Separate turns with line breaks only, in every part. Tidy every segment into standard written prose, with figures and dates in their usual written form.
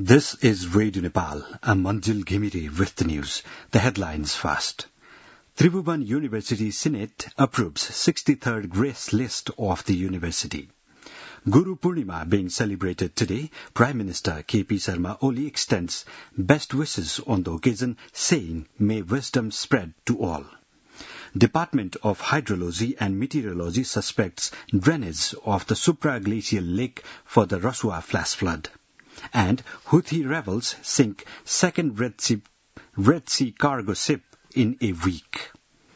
This is Radio Nepal. I'm Manjil Ghimire with the news. The headlines first. Tribhuvan University Senate approves 63rd grace list of the university. Guru Purnima being celebrated today, Prime Minister K.P. Sharma Oli extends best wishes on the occasion, saying, "May wisdom spread to all." Department of Hydrology and Meteorology suspects drainage of the supraglacial lake for the Rasua flash flood. And Houthi rebels sink second Red Sea cargo ship in a week.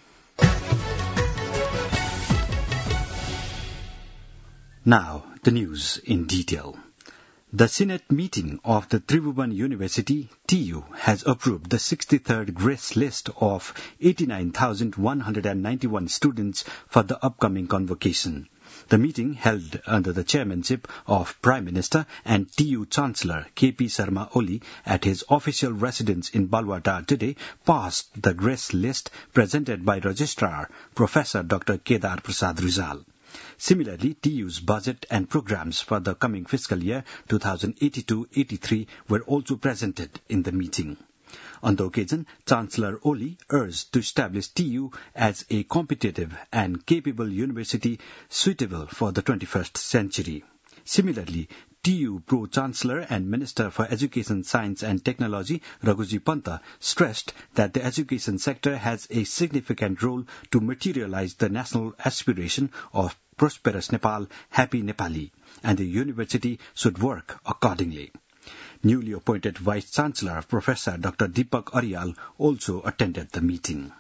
Now, the news in detail. The Senate meeting of the Tribhuvan University, TU, has approved the 63rd grace list of 89,191 students for the upcoming convocation. The meeting, held under the chairmanship of Prime Minister and TU Chancellor K.P. Sharma Oli at his official residence in Balwada today, passed the grace list presented by Registrar Professor Dr. Kedar Prasad Rizal. Similarly, TU's budget and programs for the coming fiscal year 2082-83 were also presented in the meeting. On the occasion, Chancellor Oli urged to establish TU as a competitive and capable university suitable for the 21st century. Similarly, TU Pro-Chancellor and Minister for Education, Science and Technology, Raghuji Panta, stressed that the education sector has a significant role to materialize the national aspiration of prosperous Nepal, happy Nepali, and the university should work accordingly. Newly appointed Vice-Chancellor Professor Dr. Deepak Aryal also attended the meeting.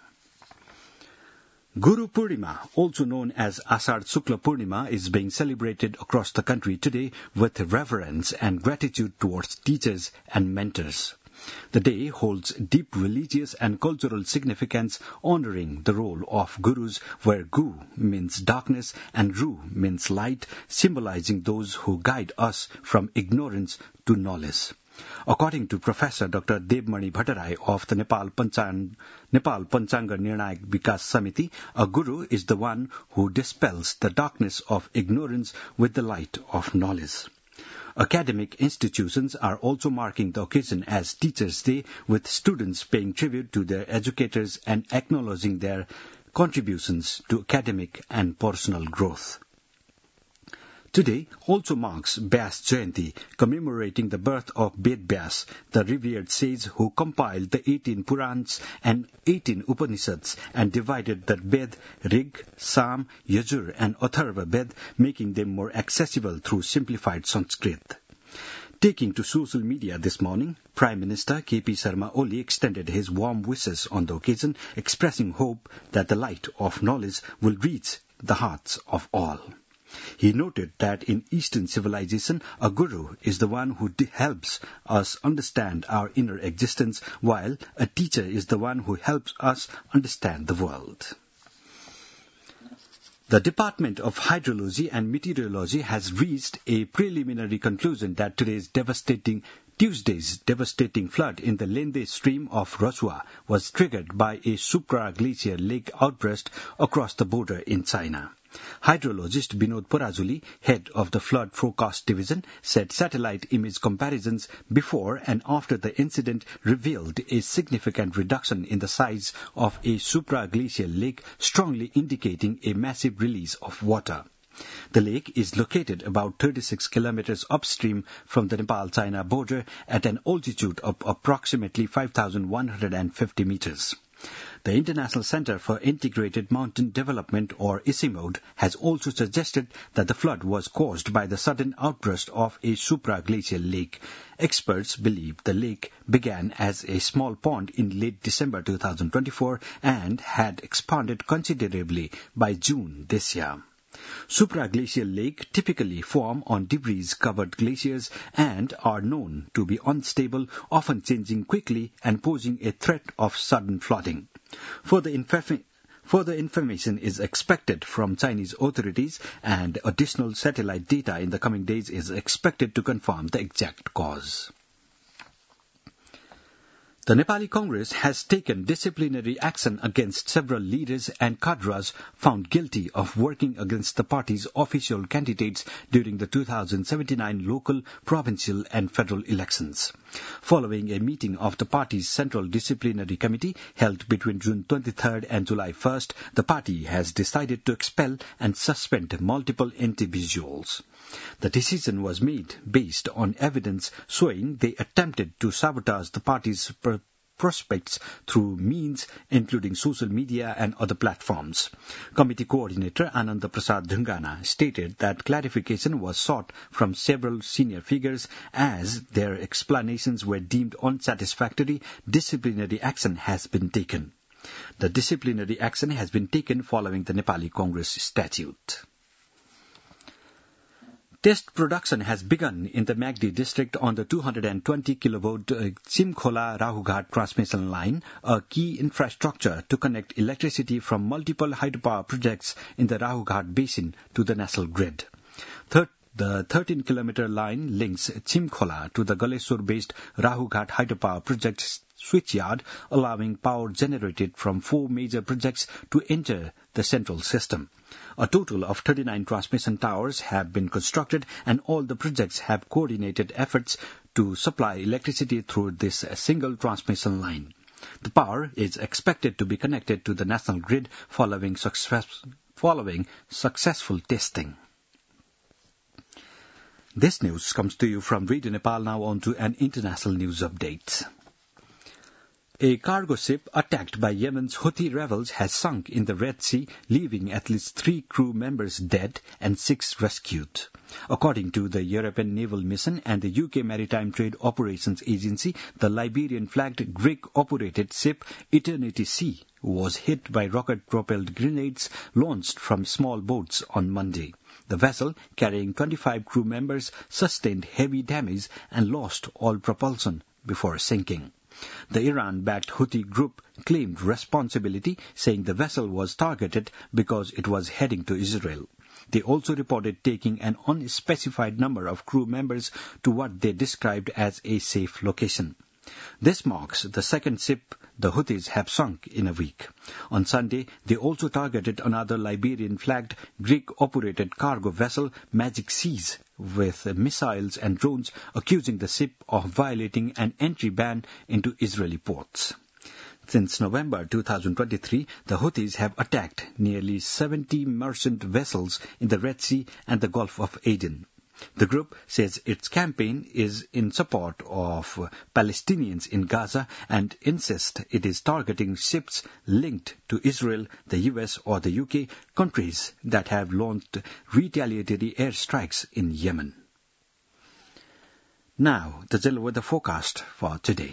Guru Purnima, also known as Ashadh Shukla Purnima, is being celebrated across the country today with reverence and gratitude towards teachers and mentors. The day holds deep religious and cultural significance, honoring the role of gurus, where Gu means darkness and Ru means light, symbolizing those who guide us from ignorance to knowledge. According to Professor Dr. Devmani Bhattarai of the Nepal Panchanga Nirnayak Vikas Samiti, a guru is the one who dispels the darkness of ignorance with the light of knowledge. Academic institutions are also marking the occasion as Teachers' Day, with students paying tribute to their educators and acknowledging their contributions to academic and personal growth. Today also marks Vyas Jayanti, commemorating the birth of Ved Vyas, the revered sage who compiled the 18 Purans and 18 Upanishads and divided the Ved, Rig, Sam, Yajur and Atharva Ved, making them more accessible through simplified Sanskrit. Taking to social media this morning, Prime Minister K.P. Sharma Oli extended his warm wishes on the occasion, expressing hope that the light of knowledge will reach the hearts of all. He noted that in Eastern civilization, a guru is the one who helps us understand our inner existence, while a teacher is the one who helps us understand the world. The Department of Hydrology and Meteorology has reached a preliminary conclusion that Tuesday's devastating flood in the Lende stream of Rasua was triggered by a supraglacial lake outburst across the border in China. Hydrologist Binod Porajuli, head of the Flood Forecast Division, said satellite image comparisons before and after the incident revealed a significant reduction in the size of a supraglacial lake, strongly indicating a massive release of water. The lake is located about 36 kilometers upstream from the Nepal-China border at an altitude of approximately 5,150 meters. The International Center for Integrated Mountain Development, or ICIMOD, has also suggested that the flood was caused by the sudden outburst of a supraglacial lake. Experts believe the lake began as a small pond in late December 2024 and had expanded considerably by June this year. Supraglacial lakes typically form on debris-covered glaciers and are known to be unstable, often changing quickly and posing a threat of sudden flooding. Further information is expected from Chinese authorities, and additional satellite data in the coming days is expected to confirm the exact cause. The Nepali Congress has taken disciplinary action against several leaders and cadres found guilty of working against the party's official candidates during the 2079 local, provincial and federal elections. Following a meeting of the party's Central Disciplinary Committee held between June 23rd and July 1st, the party has decided to expel and suspend multiple individuals. The decision was made based on evidence showing they attempted to sabotage the party's prospects through means including social media and other platforms. Committee Coordinator Ananda Prasad Dhungana stated that clarification was sought from several senior figures as their explanations were deemed unsatisfactory. Disciplinary action has been taken. The disciplinary action has been taken following the Nepali Congress statute. Test production has begun in the Magdi district on the 220 kilovolt Chimkhola-Rahughat transmission line, a key infrastructure to connect electricity from multiple hydropower projects in the Rahughat basin to the national grid. The 13-kilometer line links Chimkhola to the Galesur-based Rahughat hydropower project switchyard, allowing power generated from 4 major projects to enter the central system. A total of 39 transmission towers have been constructed, and all the projects have coordinated efforts to supply electricity through this single transmission line. The power is expected to be connected to the national grid following successful testing. This news comes to you from Radio Nepal. Now on to an international news update. A cargo ship attacked by Yemen's Houthi rebels has sunk in the Red Sea, leaving at least 3 crew members dead and 6 rescued. According to the European Naval Mission and the UK Maritime Trade Operations Agency, the Liberian-flagged Greek-operated ship Eternity Sea was hit by rocket-propelled grenades launched from small boats on Monday. The vessel, carrying 25 crew members, sustained heavy damage and lost all propulsion before sinking. The Iran-backed Houthi group claimed responsibility, saying the vessel was targeted because it was heading to Israel. They also reported taking an unspecified number of crew members to what they described as a safe location. This marks the second ship the Houthis have sunk in a week. On Sunday, they also targeted another Liberian-flagged Greek-operated cargo vessel, Magic Seas, with missiles and drones, accusing the ship of violating an entry ban into Israeli ports. Since November 2023, the Houthis have attacked nearly 70 merchant vessels in the Red Sea and the Gulf of Aden. The group says its campaign is in support of Palestinians in Gaza and insists it is targeting ships linked to Israel, the US or the UK, countries that have launched retaliatory airstrikes in Yemen. Now, the weather forecast for today.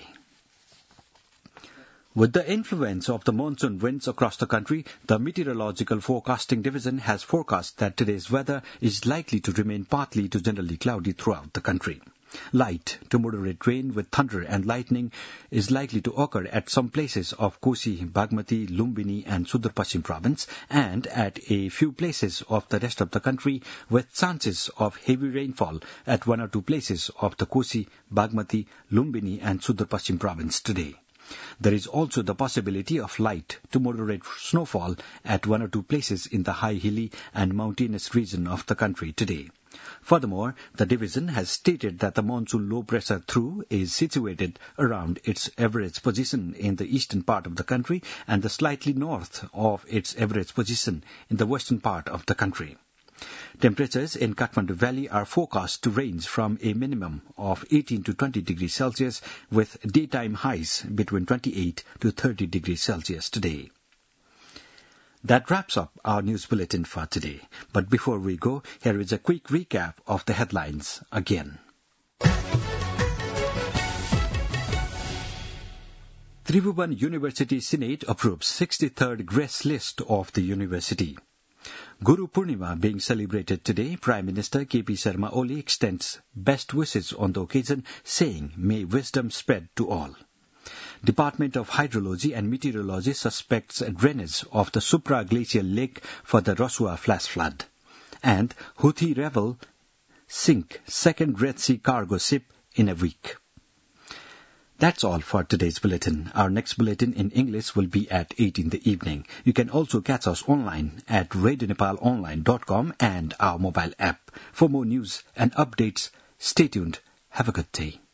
With the influence of the monsoon winds across the country, the Meteorological Forecasting Division has forecast that today's weather is likely to remain partly to generally cloudy throughout the country. Light to moderate rain with thunder and lightning is likely to occur at some places of Kosi, Bagmati, Lumbini and Sudur Paschim province and at a few places of the rest of the country with chances of heavy rainfall at 1 or 2 places of the Kosi, Bagmati, Lumbini and Sudur Paschim province today. There is also the possibility of light to moderate snowfall at 1 or 2 places in the high hilly and mountainous region of the country today. Furthermore, the division has stated that the monsoon low pressure through is situated around its average position in the eastern part of the country and the slightly north of its average position in the western part of the country. Temperatures in Kathmandu Valley are forecast to range from a minimum of 18 to 20 degrees Celsius with daytime highs between 28 to 30 degrees Celsius today. That wraps up our news bulletin for today. But before we go, here is a quick recap of the headlines again. Tribhuvan University Senate approves 63rd grace list of the university. Guru Purnima being celebrated today, Prime Minister K.P. Sharma Oli extends best wishes on the occasion, saying, "May wisdom spread to all." Department of Hydrology and Meteorology suspects drainage of the supra-glacial lake for the Rosua flash flood. And Houthi rebel sink second Red Sea cargo ship in a week. That's all for today's bulletin. Our next bulletin in English will be at 8 in the evening. You can also catch us online at radionepalonline.com and our mobile app. For more news and updates, stay tuned. Have a good day.